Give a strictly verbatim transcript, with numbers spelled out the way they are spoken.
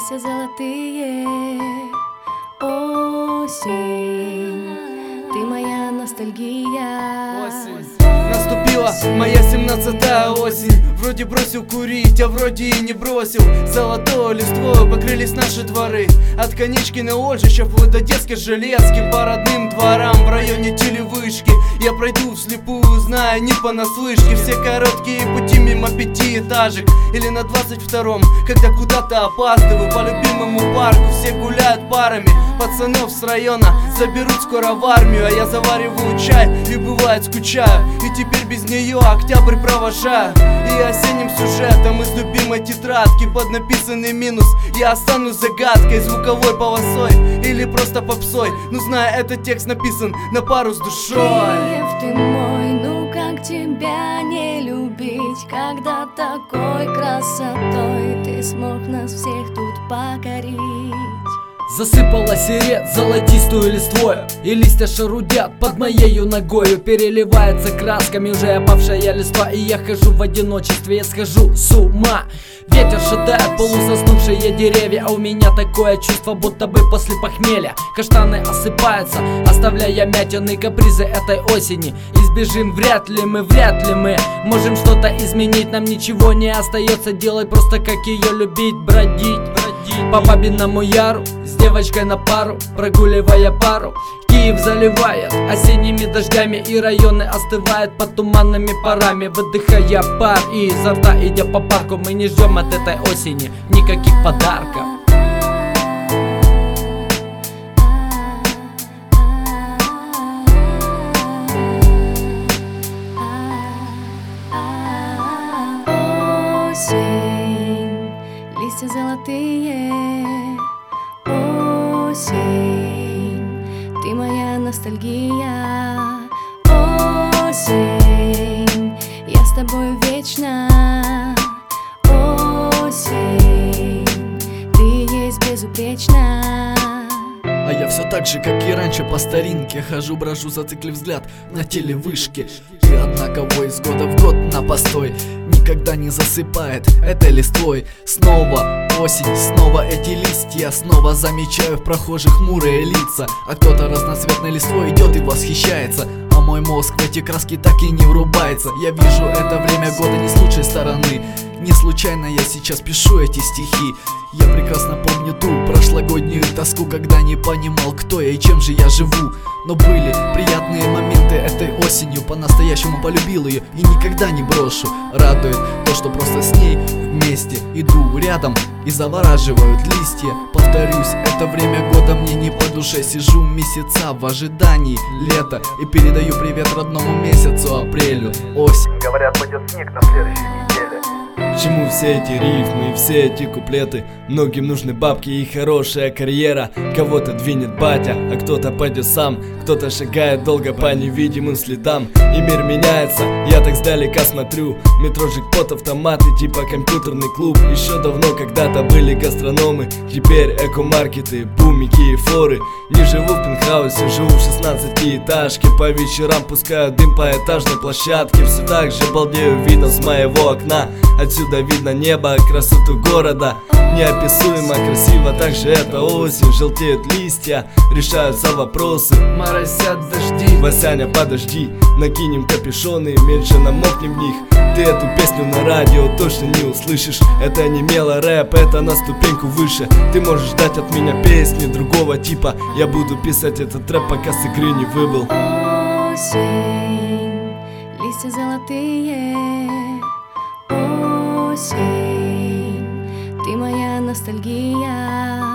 листья золотые. Осень, ты моя ностальгия. Осень. Наступила моя семнадцатая осень. Вроде бросил курить, а вроде и не бросил. Золотой листвой покрылись наши дворы. От конечки на Ольжича вплоть до детской железки. По родным дворам в районе телевышки я пройду вслепую, зная не понаслышке все короткие пути мимо пятиэтажек. Или на двадцать втором, когда куда-то опаздываю по любимому парку. Все гуляют парами, пацанов с района заберут скоро в армию. А я завариваю чай и бывает скучаю. И теперь без нее октябрь провожаю. И осенним сюжетом из любимой тетрадки под написанный минус я останусь загадкой, звуковой полосой или просто попсой. Ну зная, этот текст написан на пару с душой. Киев, ты мой, ну как тебя не любить, когда такой красотой ты смог нас всех тут покорить. Засыпала сирет золотистую листвою, и листья шарудят под моею ногою. Переливается красками уже опавшая листва, и я хожу в одиночестве, я схожу с ума. Ветер шатает полузаснувшие деревья, а у меня такое чувство, будто бы после похмелья. Каштаны осыпаются, оставляя мятины капризы этой осени. Избежим вряд ли мы, вряд ли мы можем что-то изменить. Нам ничего не остается делать, просто как ее любить, бродить, бродить по бабиному яру, с девочкой на пару, прогуливая пару. Киев заливает осенними дождями, и районы остывают под туманными парами. Выдыхая пар и изо рта идя по парку, мы не ждем от этой осени никаких подарков. Осень, листья золотые. Осень, ты моя ностальгия. Осень, я с тобой вечно. Осень, ты есть безупречно. А я все так же, как и раньше, по старинке хожу, брожу, зациклив взгляд на телевышке. И однако из года в год на постой никогда не засыпает этой листвой. Снова осень, снова эти листья, снова замечаю в прохожих хмурые лица. А кто-то разноцветной листвой идет и восхищается, а мой мозг в эти краски так и не врубается. Я вижу это время года не с лучшей стороны. Не случайно я сейчас пишу эти стихи. Я прекрасно помню ту прошлогоднюю тоску, когда не понимал, кто я и чем же я живу. Но были приятные моменты этой осенью, по-настоящему полюбил ее и никогда не брошу. Радует то, что просто с ней вместе иду рядом и завораживают листья. Повторюсь, это время года мне не по душе. Сижу месяца в ожидании лета и передаю привет родному месяцу апрелю. Осень. Говорят, пойдет снег на следующей неделе. К чему все эти рифмы и все эти куплеты? Многим нужны бабки и хорошая карьера. Кого-то двинет батя, а кто-то пойдет сам. Кто-то шагает долго по невидимым следам. И мир меняется, я так сдалека смотрю. Метро, джекпот, автоматы, типа компьютерный клуб. Еще давно когда-то были гастрономы, теперь эко-маркеты, бумики и форы. Не живу в пентхаусе, живу в шестнадцатиэтажке. По вечерам пускаю дым по этажной площадке. Все так же балдею видом с моего окна. Отсюда видно небо, красоту города. Неописуемо красиво, также это осень. Желтеют листья, решаются вопросы, моросят дожди. Васяня, подожди, накинем капюшоны, меньше намокнем в них. Ты эту песню на радио точно не услышишь. Это не мело рэп, это на ступеньку выше. Ты можешь ждать от меня песни другого типа. Я буду писать этот рэп, пока с игры не выбыл. Осень, листья золотые. Осень, ты моя ностальгия.